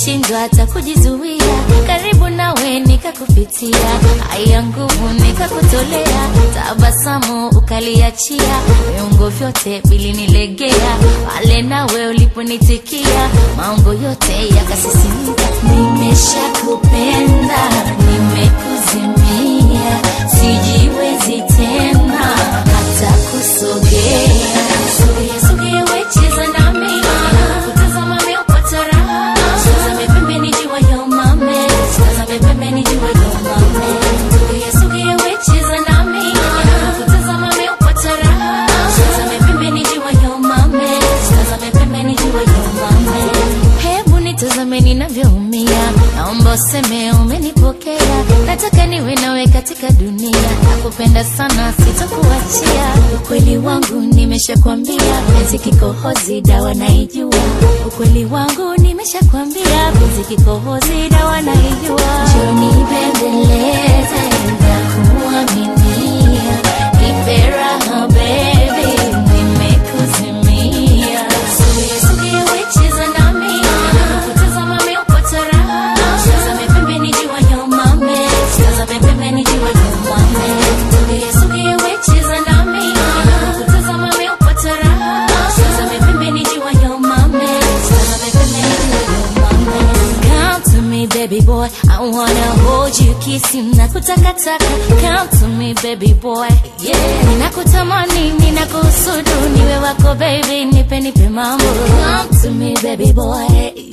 nikashindwa hata kujizuia, karibu nawe nikakupitia, haya nguvu nikakutolea, tabasamu ukaliachia, viungo vyote vilinilegea, pale nawe uliponitikia, maungo yote yakasisimka. Nimeshakupenda, nimekuzimia, sijiwezi tena hata kusogea. Sogea sogea wecheza nami, kutazama meupata raha, tazame pembeni jiwa yo mame, tazame pembeni jiwa yo mame. Sogea sogea wecheza nami, kutazama meupata raha, tazame pembeni jiwa yo mame, tazame pembeni jiwa yo mame. Hebu nitazame ninavyoumia, naomba useme umenipokea, nataka niwe nawe katika dunia, nakupenda sana sitokuachia. Ukweli wangu nimeshakwambia, penzi kikohozi dawa naijua. Ukweli wangu nimeshakwambia, penzi kikohozi dawa naijua. Njoni bembeleze na kuaminia, nipe raha baby, nimekuzimia. Sogea sogea wecheza nami, kutazama meupata raha, tazame pembeni jiwa yo mame, tazame pembeni jiwa yo mame. Sogea sogea wecheza nami, kutazama meupata raha, tazame pembeni jiwa yo mame, tazame pembeni jiwa yo mame. Come to me baby boy, I wanna hold you, kiss you, nakutakataka. Come to me baby boy, yeah. Ninakutamani, ninakusudu, niwe wako baby, nipe nipe mambo. Come to me baby boy.